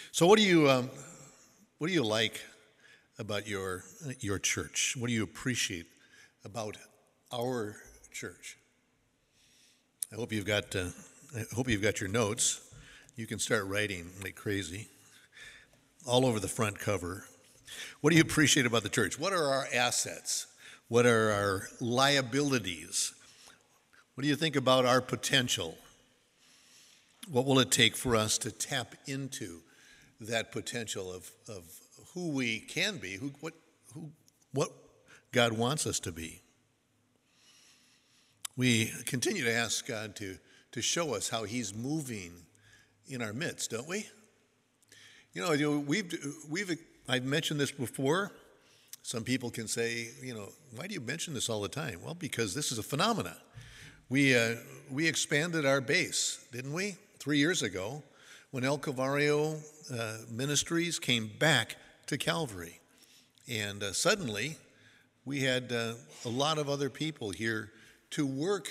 So, what do you like about your church? What do you appreciate about our church? I hope you've got your notes. You can start writing like crazy, all over the front cover. What do you appreciate about the church? What are our assets? What are our liabilities? What do you think about our potential? What will it take for us to tap into that potential of who we can be, what God wants us to be? We continue to ask God to show us how He's moving in our midst, don't we? I've mentioned this before. Some people can say, why do you mention this all the time? Well, because this is a phenomena. We expanded our base, didn't we? 3 years ago, when El Calvario Ministries came back to Calvary. And suddenly, we had a lot of other people here to work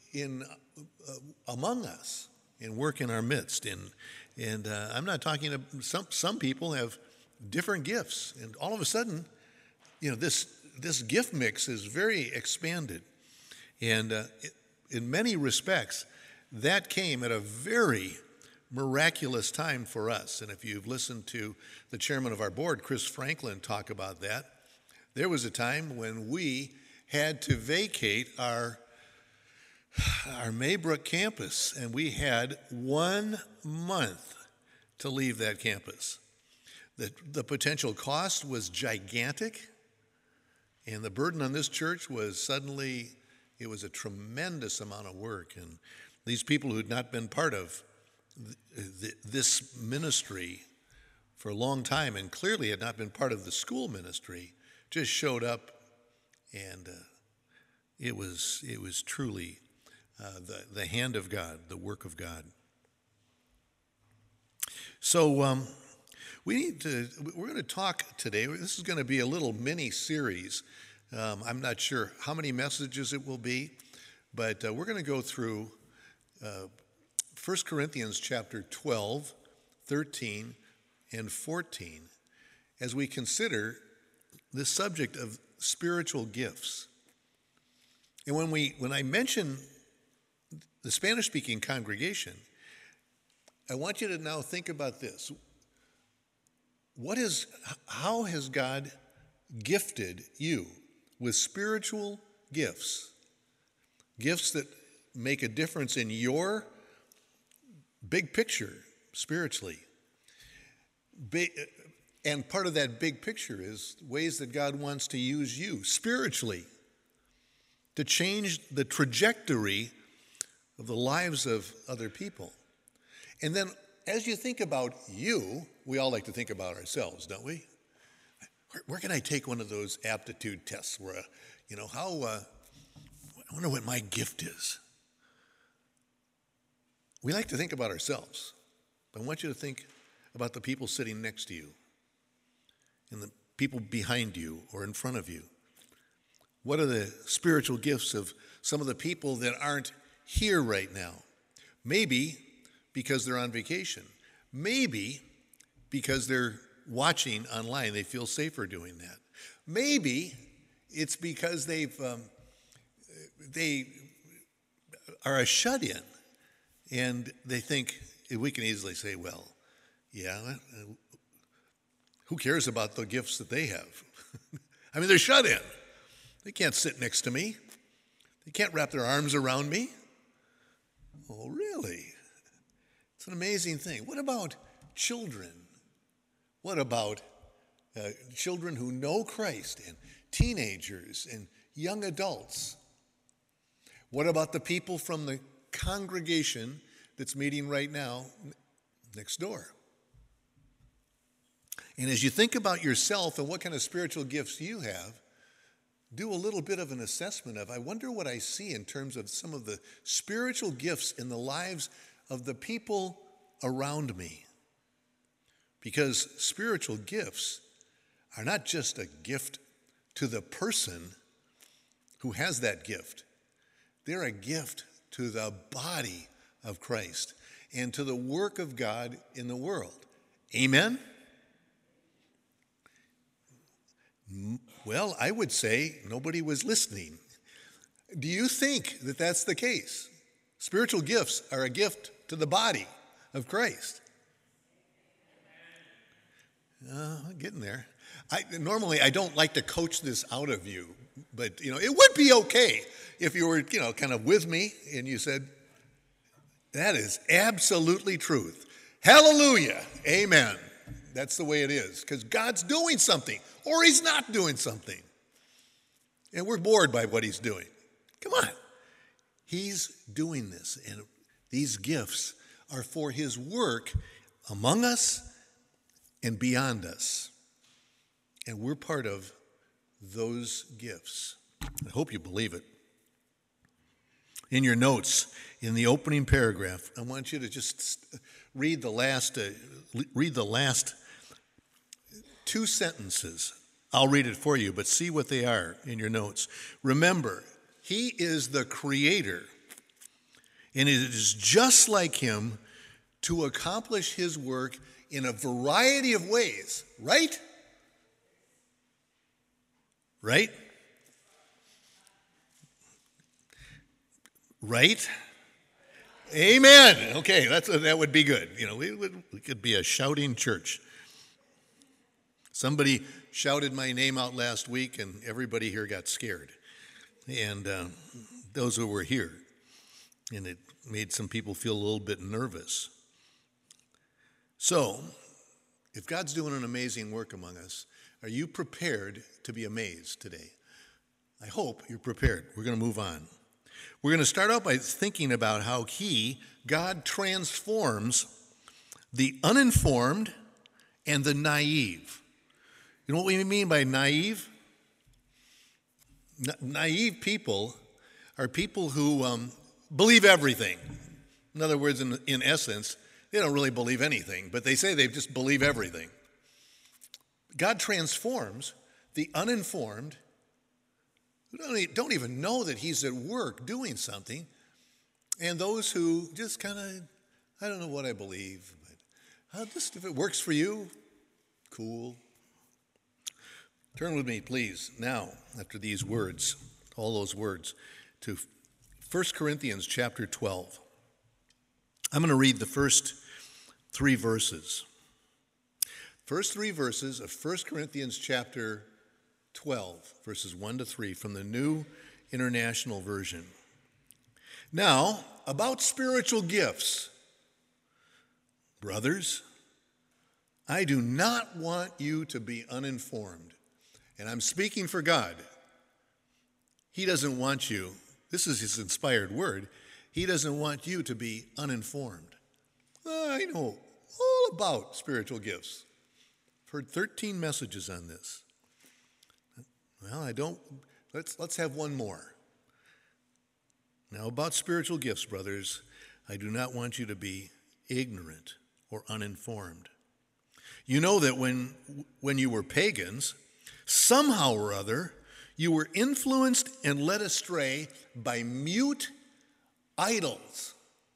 among us and work in our midst. And I'm not talking to some people have different gifts, and all of a sudden, this gift mix is very expanded. And in many respects, that came at a very miraculous time for us. And if you've listened to the chairman of our board, Chris Franklin, talk about that, there was a time when we had to vacate our Maybrook campus, and we had 1 month to leave that campus. The potential cost was gigantic, and the burden on this church was it was a tremendous amount of work. And these people who had not been part of this ministry for a long time and clearly had not been part of the school ministry just showed up, and it was truly the hand of God, the work of God. So we're going to talk today. This is going to be a little mini series. I'm not sure how many messages it will be, but we're going to go through 1 Corinthians chapter 12, 13, and 14 as we consider the subject of spiritual gifts. And when I mention the Spanish-speaking congregation, I want you to now think about this. How has God gifted you with spiritual gifts? Gifts that make a difference in your big picture spiritually. And part of that big picture is ways that God wants to use you spiritually to change the trajectory of the lives of other people. And then as you think about you, we all like to think about ourselves, don't we? Where can I take one of those aptitude tests where, I wonder what my gift is. We like to think about ourselves, but I want you to think about the people sitting next to you and the people behind you or in front of you. What are the spiritual gifts of some of the people that aren't here right now? Maybe because they're on vacation. Maybe because they're watching online. They feel safer doing that. Maybe it's because they are a shut-in, and they think we can easily say, well, yeah, who cares about the gifts that they have? I mean, they're shut in. They can't sit next to me. They can't wrap their arms around me. Oh, really? It's an amazing thing. What about children? What about children who know Christ and teenagers and young adults? What about the people from the congregation that's meeting right now next door? And as you think about yourself and what kind of spiritual gifts you have, do a little bit of an assessment of, I wonder what I see in terms of some of the spiritual gifts in the lives of the people around me. Because spiritual gifts are not just a gift to the person who has that gift. They're a gift to the body of Christ and to the work of God in the world. Amen? Well, I would say nobody was listening. Do you think that that's the case? Spiritual gifts are a gift to the body of Christ. I'm getting there. Normally, I don't like to coach this out of you, but, it would be okay if you were, kind of with me and you said, that is absolutely truth. Hallelujah. Amen. That's the way it is, because God's doing something or he's not doing something. And we're bored by what he's doing. Come on. He's doing this, and these gifts are for his work among us and beyond us. And we're part of those gifts. I hope you believe it. In your notes, in the opening paragraph, I want you to just read the last two sentences. I'll read it for you, but see what they are in your notes. Remember, he is the creator, and it is just like him to accomplish his work in a variety of ways, right? Right? Right? Amen. Okay, that would be good. We could be a shouting church. Somebody shouted my name out last week, and everybody here got scared. And those who were here. And it made some people feel a little bit nervous. So, if God's doing an amazing work among us, are you prepared to be amazed today? I hope you're prepared. We're going to move on. We're going to start out by thinking about how God transforms the uninformed and the naive. You know what we mean by naive? Naive people are people who believe everything. In other words, in essence, they don't really believe anything, but they say they just believe everything. God transforms the uninformed, who don't even know that he's at work doing something, and those who just kind of, I don't know what I believe, but if it works for you, cool. Turn with me, please, now, after these words, all those words, to 1 Corinthians chapter 12. I'm going to read the first three verses. First three verses of 1 Corinthians chapter 12, verses 1 to 3 from the New International Version. Now, about spiritual gifts. Brothers, I do not want you to be uninformed. And I'm speaking for God. He doesn't want you, this is his inspired word, he doesn't want you to be uninformed. I know all about spiritual gifts. I've heard 13 messages on this. Well, let's have one more. Now, about spiritual gifts, brothers, I do not want you to be ignorant or uninformed. You know that when you were pagans, somehow or other, you were influenced and led astray by mute idols.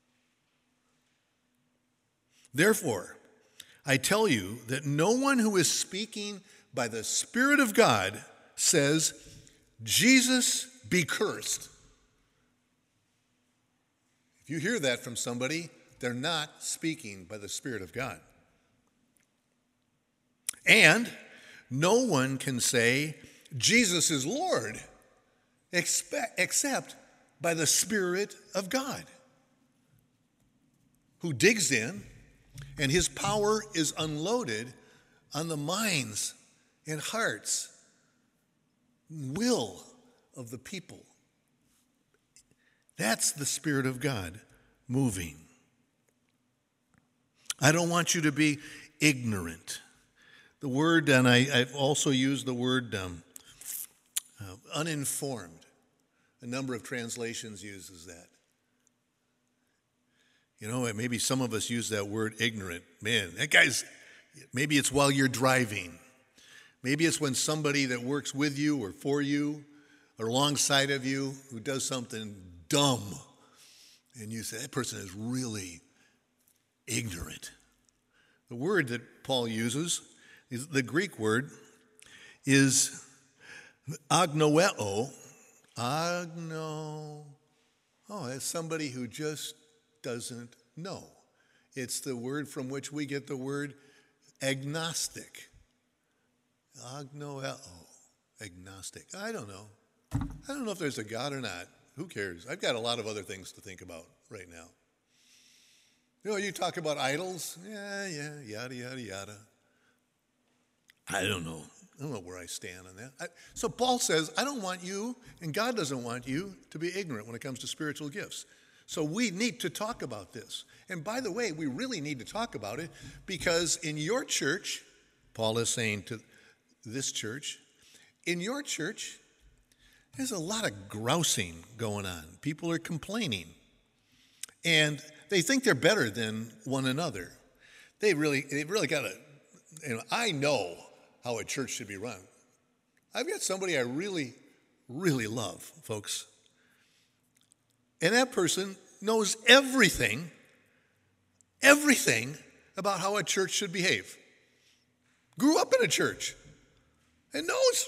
Therefore, I tell you that no one who is speaking by the Spirit of God says, Jesus be cursed. If you hear that from somebody, they're not speaking by the Spirit of God. And no one can say, Jesus is Lord, except by the Spirit of God, who digs in, and his power is unloaded on the minds and hearts, will of the people. That's the Spirit of God moving. I don't want you to be ignorant. The word, and I've also used the word uninformed. A number of translations uses that. Maybe some of us use that word ignorant. Man, that guy's, maybe it's while you're driving. Maybe it's when somebody that works with you or for you or alongside of you who does something dumb, and you say, that person is really ignorant. The word that Paul uses, the Greek word, is agnoeo. Oh, that's somebody who just doesn't know. It's the word from which we get the word agnostic. Agnoeo, agnostic. I don't know. I don't know if there's a God or not. Who cares? I've got a lot of other things to think about right now. You talk about idols. Yeah, yada, yada, yada. I don't know. I don't know where I stand on that. So Paul says, I don't want you, and God doesn't want you, to be ignorant when it comes to spiritual gifts. So we need to talk about this. And by the way, we really need to talk about it because in your church, Paul is saying to this church, in your church, there's a lot of grousing going on. People are complaining. And they think they're better than one another. They've really got to, I know how a church should be run. I've got somebody I really, really love, folks. And that person knows everything about how a church should behave. Grew up in a church and knows,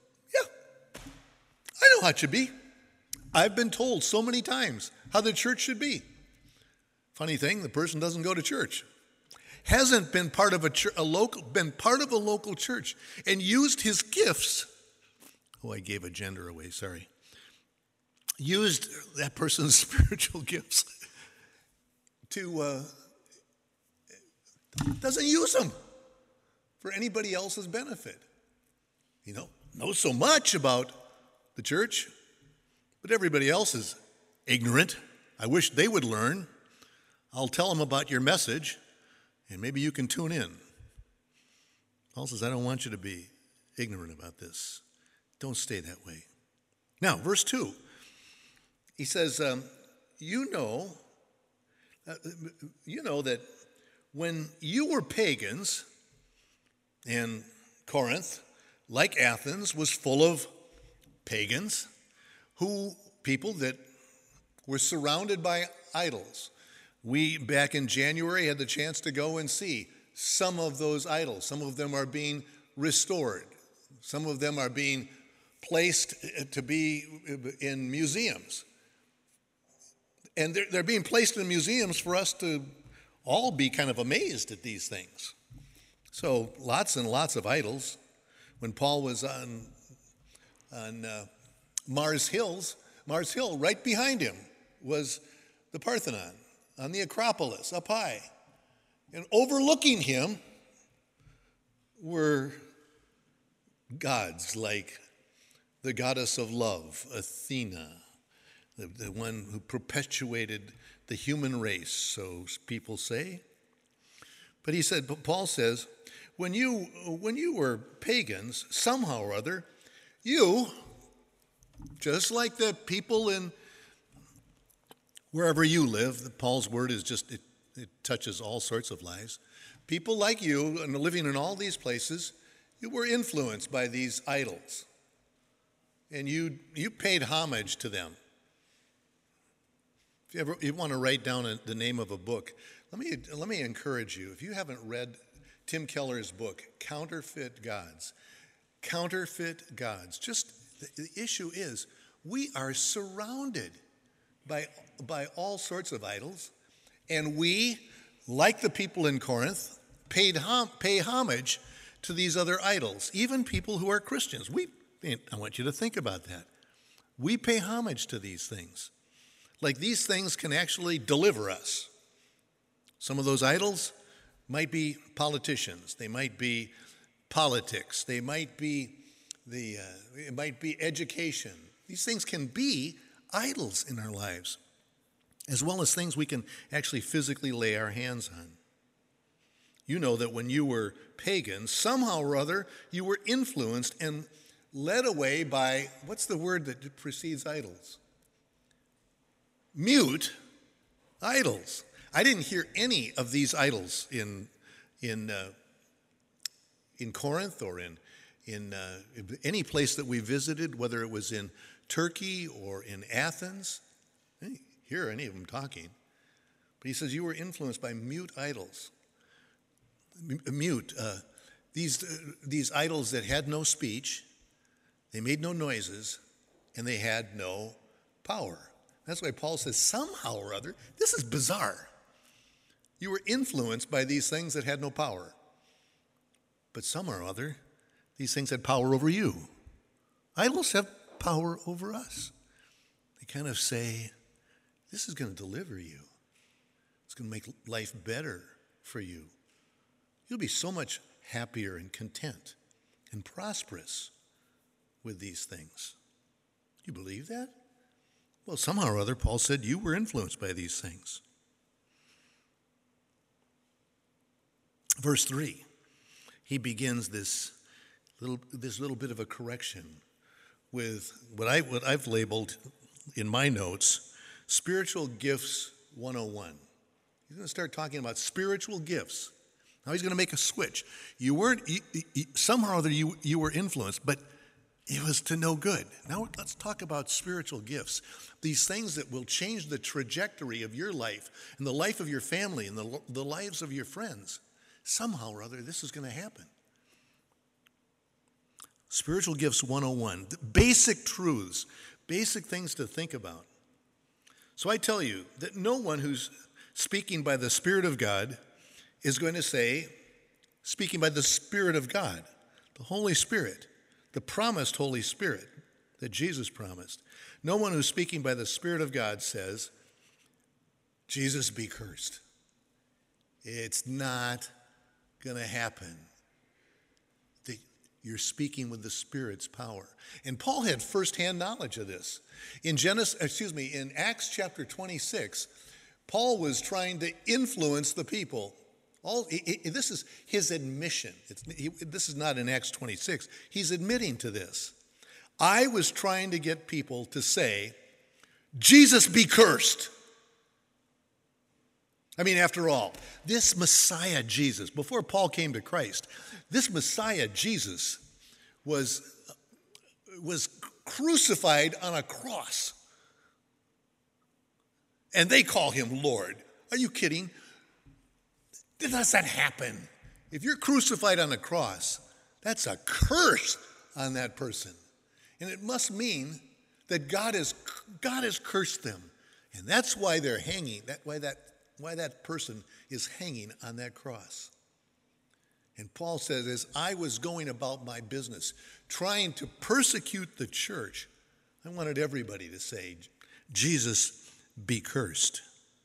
I know how it should be. I've been told so many times how the church should be. Funny thing, the person doesn't go to church. Hasn't been part of a local church and used his gifts. Oh, I gave a gender away, sorry. Used that person's spiritual gifts to, doesn't use them for anybody else's benefit. Knows so much about the church, but everybody else is ignorant. I wish they would learn. I'll tell them about your message, and maybe you can tune in. Paul says, I don't want you to be ignorant about this. Don't stay that way. Now, verse 2, he says, you know that when you were pagans, and Corinth, like Athens, was full of pagans, people that were surrounded by idols. We, back in January, had the chance to go and see some of those idols. Some of them are being restored. Some of them are being placed to be in museums. And they're being placed in museums for us to all be kind of amazed at these things. So lots and lots of idols. When Paul was on Mars Hill, right behind him was the Parthenon on the Acropolis up high. And overlooking him were gods like the goddess of love, Athena, the one who perpetuated the human race, so people say. But Paul says, when you were pagans, somehow or other, you, just like the people in wherever you live, Paul's word is just, it touches all sorts of lives. People like you, and living in all these places, you were influenced by these idols. And you paid homage to them. If you want to write down the name of a book, let me encourage you. If you haven't read Tim Keller's book, Counterfeit Gods. Counterfeit Gods. Just the issue is we are surrounded by all sorts of idols, and we, like the people in Corinth, pay homage to these other idols, even people who are Christians. I want you to think about that. We pay homage to these things. Like these things can actually deliver us. Some of those idols might be politicians. They might be politics. They might be it might be education. These things can be idols in our lives, as well as things we can actually physically lay our hands on. You know that when you were pagans, somehow or other, you were influenced and led away by, what's the word that precedes idols? Mute idols. I didn't hear any of these idols in Corinth or in any place that we visited, whether it was in Turkey or in Athens. I didn't hear any of them talking. But he says you were influenced by mute idols. mute. These idols that had no speech, they made no noises, and they had no power. That's why Paul says, somehow or other, this is bizarre. You were influenced by these things that had no power. But somehow or other, these things had power over you. Idols have power over us. They kind of say, this is going to deliver you. It's going to make life better for you. You'll be so much happier and content and prosperous with these things. Do you believe that? Well, somehow or other, Paul said you were influenced by these things. Verse 3, he begins this little bit of a correction with what I've labeled in my notes, Spiritual Gifts 101. He's going to start talking about spiritual gifts. Now he's going to make a switch. You weren't, somehow or other you were influenced, but it was to no good. Now let's talk about spiritual gifts. These things that will change the trajectory of your life and the life of your family and the lives of your friends. Somehow or other, this is going to happen. Spiritual Gifts 101, basic truths, basic things to think about. So I tell you that no one who's speaking by the Spirit of God is going to say, speaking by the Spirit of God, the Holy Spirit, the promised Holy Spirit that Jesus promised. No one who's speaking by the Spirit of God says, Jesus be cursed. It's not going to happen. You're speaking with the Spirit's power. And Paul had firsthand knowledge of this. In Acts chapter 26, Paul was trying to influence the people. This is his admission. This is not in Acts 26. He's admitting to this. I was trying to get people to say, Jesus be cursed. I mean, after all, this Messiah Jesus, before Paul came to Christ, this Messiah Jesus was crucified on a cross. And they call him Lord. Are you kidding? Does that happen? If you're crucified on a cross, that's a curse on that person. And it must mean that God has cursed them. And that's why they're hanging, why that person is hanging on that cross. And Paul says, as I was going about my business, trying to persecute the church, I wanted everybody to say, Jesus be cursed.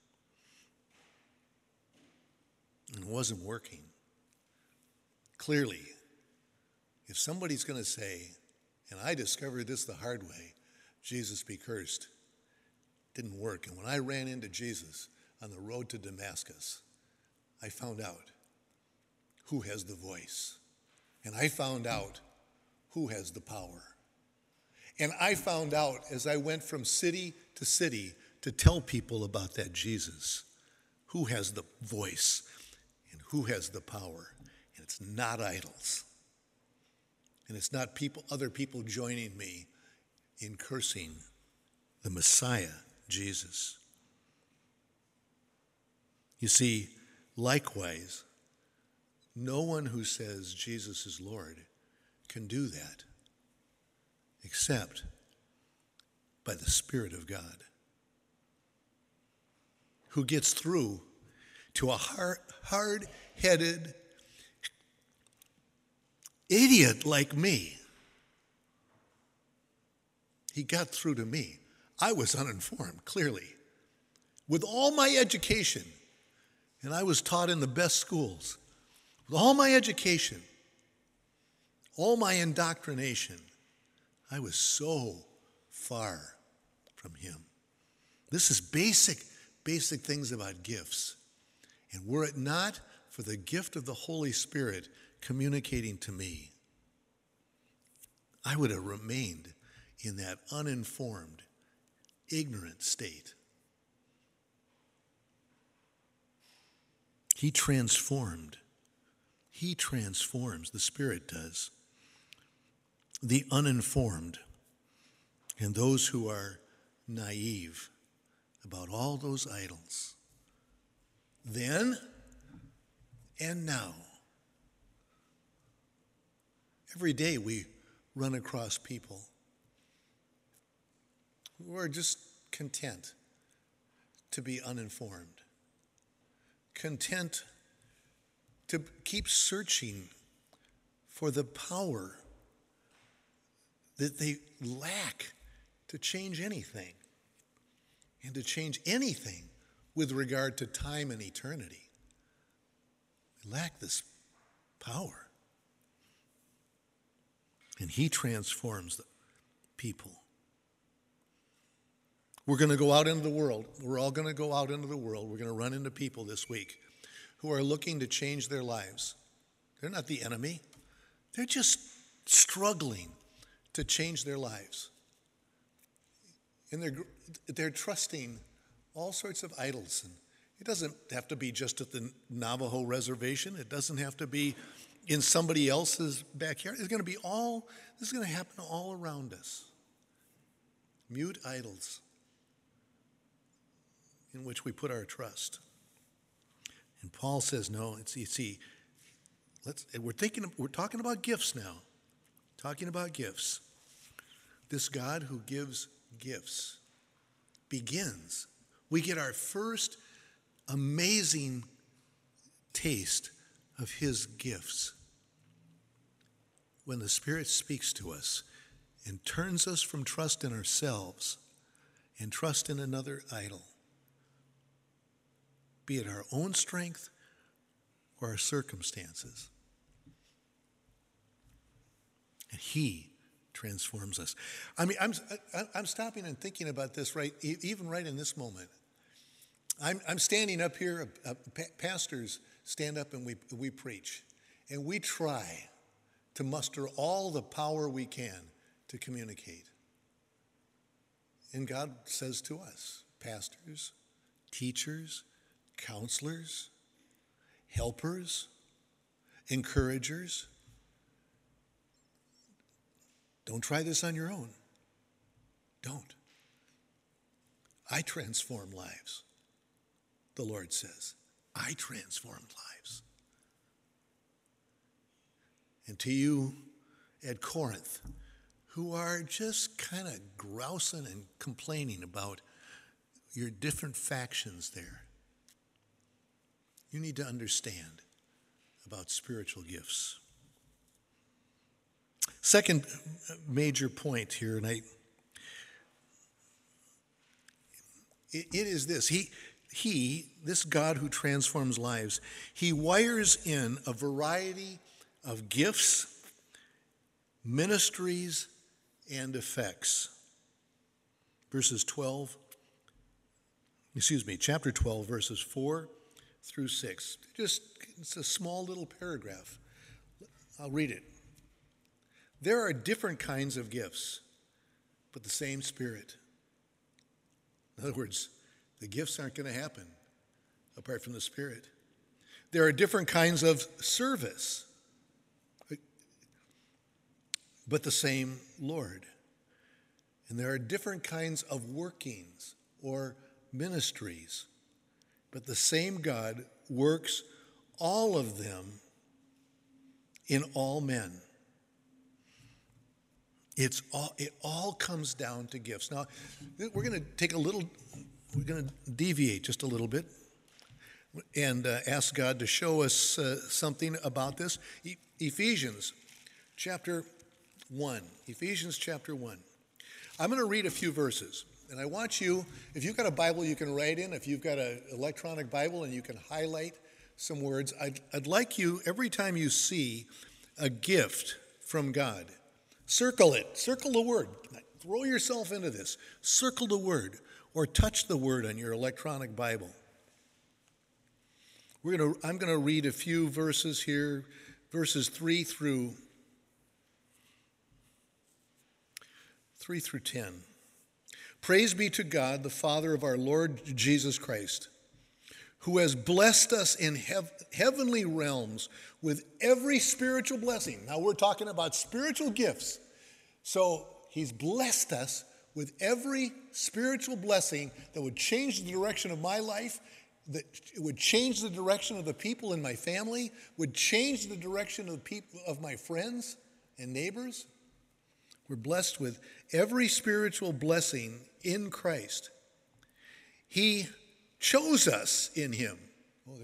And it wasn't working. Clearly, if somebody's going to say, and I discovered this the hard way, Jesus be cursed, it didn't work. And when I ran into Jesus on the road to Damascus, I found out who has the voice. And I found out who has the power. And I found out as I went from city to city to tell people about that Jesus, who has the voice and who has the power. And it's not idols. And it's not other people joining me in cursing the Messiah, Jesus. You see, likewise, no one who says Jesus is Lord can do that except by the Spirit of God, who gets through to a hard-headed idiot like me. He got through to me. I was uninformed, clearly. With all my education, and I was taught in the best schools, with all my education, all my indoctrination, I was so far from him. This is basic things about gifts. And were it not for the gift of the Holy Spirit communicating to me, I would have remained in that uninformed, ignorant state. He transforms, the Spirit does, the uninformed and those who are naive about all those idols. Then and now, Every day we run across people who are just content to be uninformed, content to keep searching for the power that they lack to change anything, and to change anything with regard to time and eternity. They lack this power. And he transforms the people. We're going to go out into the world. We're all going to go out into the world. We're going to run into people this week who are looking to change their lives. They're not the enemy. They're just struggling to change their lives. And they're trusting all sorts of idols. And it doesn't have to be just at the Navajo reservation. It doesn't have to be in somebody else's backyard. This is going to happen all around us. Mute idols in which we put our trust. And Paul says, no, we're talking about gifts now. Talking about gifts. This God who gives gifts begins. We get our first amazing taste of his gifts when the Spirit speaks to us and turns us from trust in ourselves and trust in another idol, be it our own strength or our circumstances. And he transforms us. I mean, I'm stopping and thinking about this even right in this moment. I'm standing up here. Pastors stand up and we preach, and we try to muster all the power we can to communicate. And God says to us, pastors, teachers, counselors, helpers, encouragers, don't try this on your own. Don't. I transform lives, the Lord says. I transformed lives. And to you at Corinth, who are just kind of grousing and complaining about your different factions there, you need to understand about spiritual gifts. Second major point here, and it is this. This God who transforms lives, he wires in a variety of gifts, ministries, and effects. Chapter 12, verses 4 through 6. It's a small little paragraph. I'll read it. There are different kinds of gifts, but the same Spirit. In other words, the gifts aren't going to happen apart from the Spirit. There are different kinds of service, but the same Lord. And there are different kinds of workings or ministries, but the same God works all of them in all men. It all comes down to gifts. Now, we're going to deviate just a little bit and ask God to show us something about this. Ephesians chapter 1. Ephesians chapter 1. I'm going to read a few verses, and I want you, if you've got a Bible you can write in, if you've got an electronic Bible and you can highlight some words, I'd like you, every time you see a gift from God, circle it. Circle the word. Throw yourself into this. Circle the word or touch the word on your electronic Bible. I'm going to read a few verses here, verses 3 through 10. Praise be to God, the Father of our Lord Jesus Christ, who has blessed us in heavenly realms with every spiritual blessing. Now we're talking about spiritual gifts. So he's blessed us with every spiritual blessing that would change the direction of my life, that would change the direction of the people in my family, would change the direction of the people of my friends And neighbors, we're blessed with every spiritual blessing in Christ. He chose us in him. Well,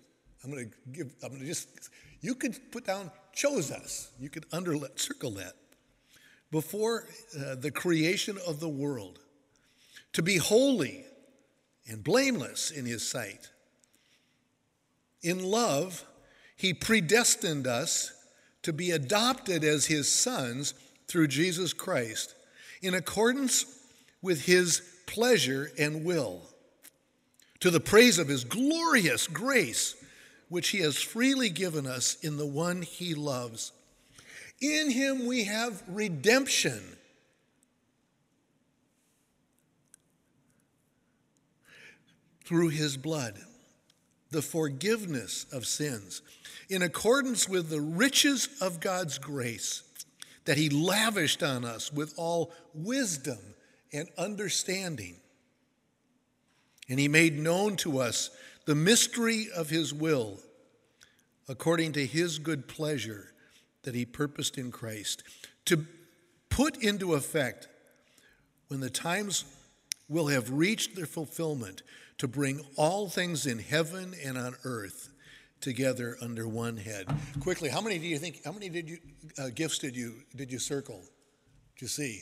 you could put down chose us. You could circle that. Before the creation of the world, to be holy and blameless in his sight. In love, he predestined us to be adopted as his sons through Jesus Christ, in accordance with his pleasure and will, to the praise of his glorious grace, which he has freely given us in the one he loves. In him we have redemption, through his blood, the forgiveness of sins, in accordance with the riches of God's grace that he lavished on us with all wisdom and understanding. And he made known to us the mystery of his will, according to his good pleasure that he purposed in Christ, to put into effect when the times will have reached their fulfillment, to bring all things in heaven and on earth together under one head. Quickly, how many gifts did you circle? Did you see?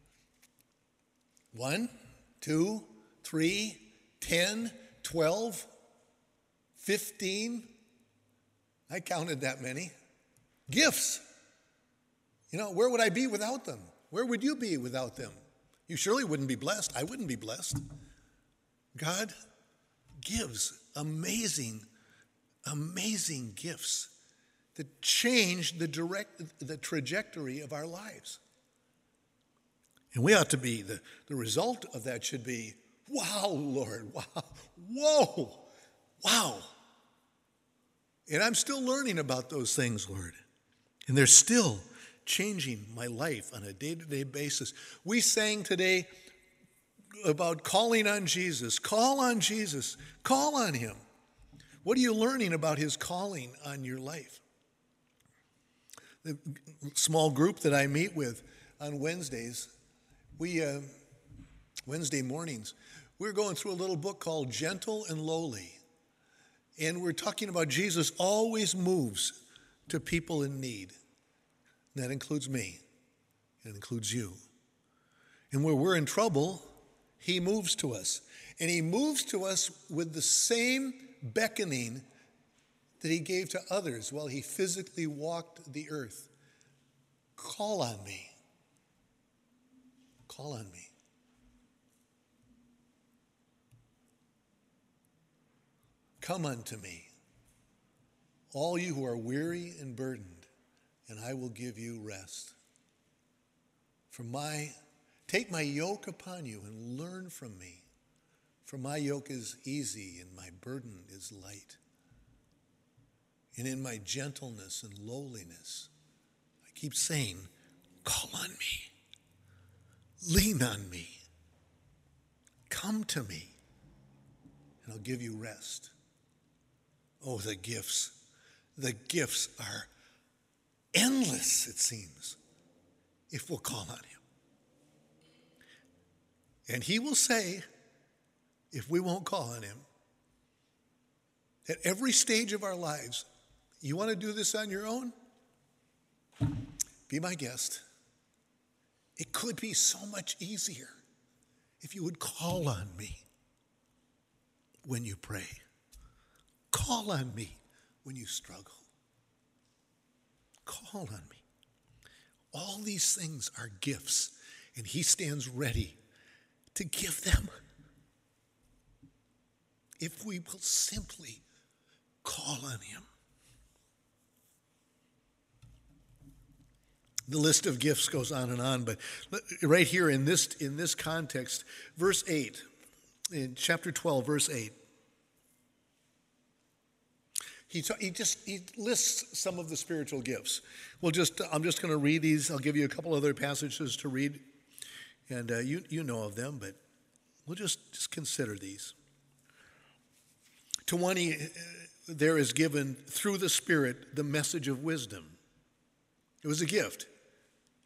1, 2, 3, 10, 12, 15. I counted that many. Gifts. Where would I be without them? Where would you be without them? You surely wouldn't be blessed. I wouldn't be blessed. God gives amazing gifts that change the trajectory of our lives. And we ought to be, the result of that should be, wow, Lord, wow, whoa, wow. And I'm still learning about those things, Lord. And they're still changing my life on a day-to-day basis. We sang today about calling on Jesus. Call on Jesus. Call on him. What are you learning about his calling on your life? The small group that I meet with on Wednesdays, Wednesday mornings, we're going through a little book called Gentle and Lowly. And we're talking about Jesus always moves to people in need. And that includes me. It includes you. And where we're in trouble, he moves to us. And he moves to us with the same beckoning that he gave to others while he physically walked the earth. Call on me. Call on me. Come unto me, all you who are weary and burdened, and I will give you rest. Take my yoke upon you and learn from me, for my yoke is easy and my burden is light. And in my gentleness and lowliness, I keep saying, call on me, lean on me, come to me, and I'll give you rest. Oh, the gifts. The gifts are endless, it seems, if we'll call on him. And he will say, if we won't call on him, at every stage of our lives, you want to do this on your own? Be my guest. It could be so much easier if you would call on me when you pray. Call on me when you struggle. Call on me. All these things are gifts, and he stands ready to give them if we will simply call on him. The list of gifts goes on, but right here in this context, verse 8, in chapter 12, verse 8, he lists some of the spiritual gifts. I'm just going to read these. I'll give you a couple other passages to read, and you know of them, but we'll just consider these. To one, there is given through the Spirit the message of wisdom. It was a gift.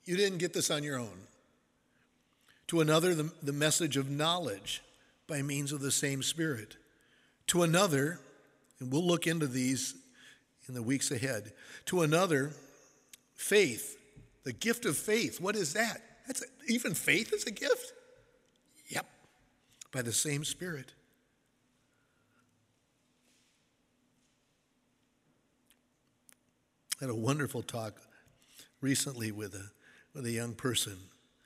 You didn't get this on your own. To another, the message of knowledge by means of the same Spirit. To another, and we'll look into these in the weeks ahead. To another, faith, the gift of faith. What is that? Even faith is a gift? Yep, by the same Spirit. I had a wonderful talk recently with a young person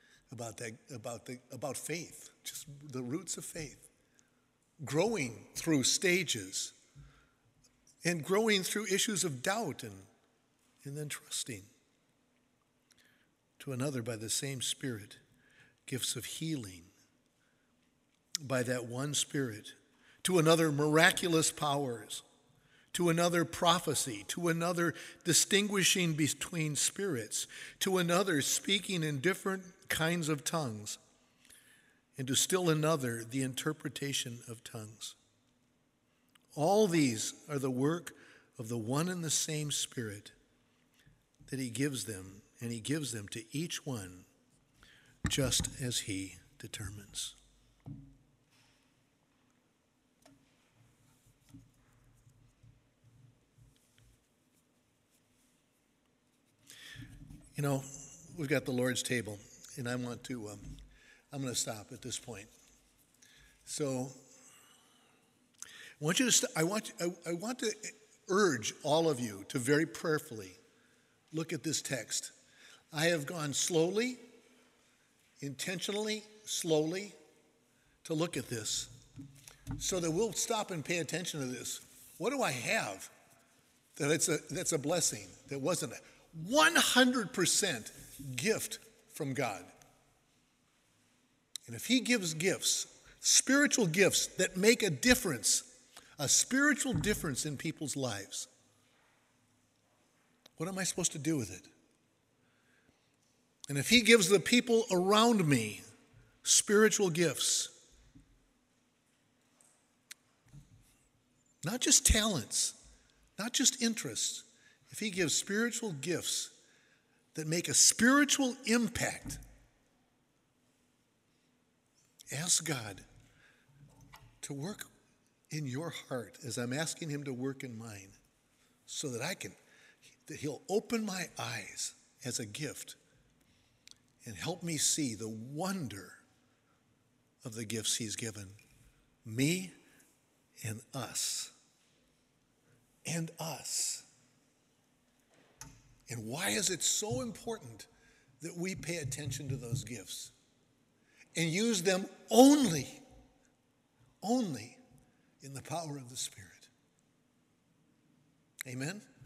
about faith, just the roots of faith, growing through stages and growing through issues of doubt and then trusting. To another, by the same Spirit, gifts of healing by that one Spirit. To another, miraculous powers. To another, prophecy. To another, distinguishing between spirits. To another, speaking in different kinds of tongues. And to still another, the interpretation of tongues. All these are the work of the one and the same Spirit that he gives them, and he gives them to each one just as he determines. You know, we've got the Lord's table, and I'm going to stop at this point. So I want to urge all of you to very prayerfully look at this text. I have gone slowly, intentionally slowly, to look at this so that we'll stop and pay attention to this. What do I have that's a blessing that wasn't a 100% gift from God? And if he gives gifts, spiritual gifts that make a difference, a spiritual difference in people's lives, what am I supposed to do with it? And if he gives the people around me spiritual gifts, not just talents, not just interests, if he gives spiritual gifts that make a spiritual impact, ask God to work in your heart as I'm asking him to work in mine, so that he'll open my eyes as a gift and help me see the wonder of the gifts he's given me and us. And us. And why is it so important that we pay attention to those gifts and use them only in the power of the Spirit? Amen?